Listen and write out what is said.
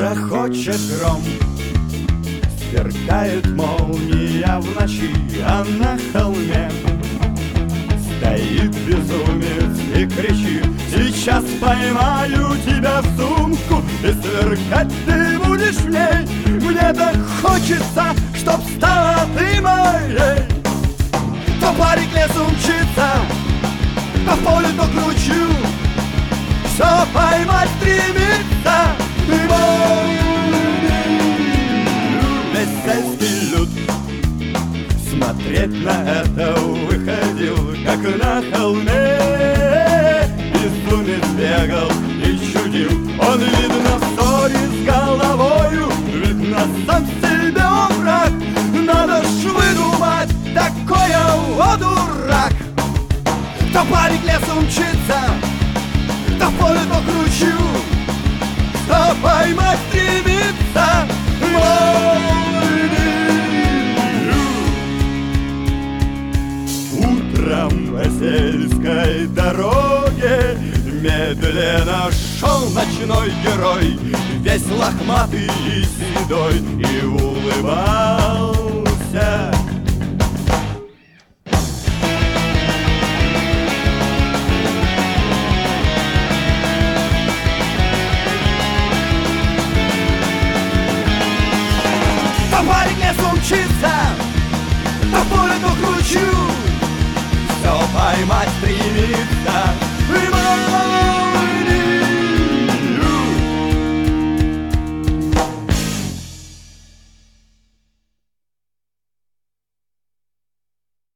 Грохочет гром, сверкает молния в ночи, а на холме стоит безумец и кричит: сейчас поймаю тебя в сумку, и сверкать ты будешь в ней. Мне так хочется, чтоб стала ты моей. То парень к лесу мчится, то в поле, то к ручью, все поймать стремится. Весь сельский люд смотреть на это выходил, как на холме. Безумец бегал и чудил, он, видно, в ссоре с головою, видно, сам себе он враг. Надо ж выдумать такое, о дурак. То парень к лесу мчится, то в поле, то к ручью, что поймать стремится. Утром по сельской дороге медленно шел ночной герой, весь лохматый и седой, и улыбался. Парень к лесу мчится, то в поле, то к ручью, все поймать стремится.